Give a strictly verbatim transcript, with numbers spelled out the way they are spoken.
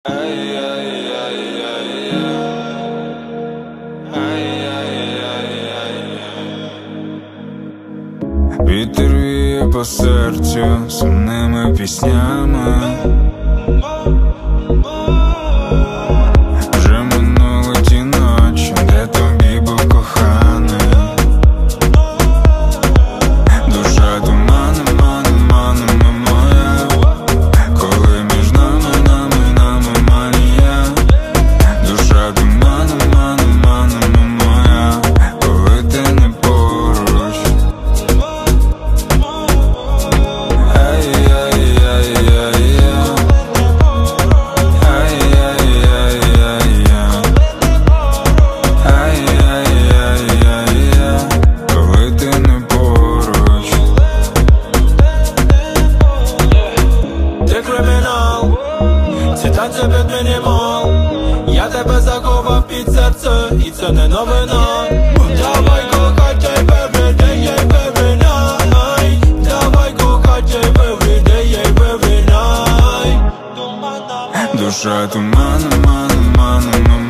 Вітер віє по серцю сумними піснями. Вже минули ті ночі, де тобі був коханий. Душа туманом, маном, маном моя, коли між нами, нами, нами манія. Душа туманом, маном, маном моя, коли ти не поруч. Танці під мінімал, я тебе заховав під серце, і це не новина. Давай кохать every day, every night. Давай кохать every day, every night. Душа туманом, маном, маном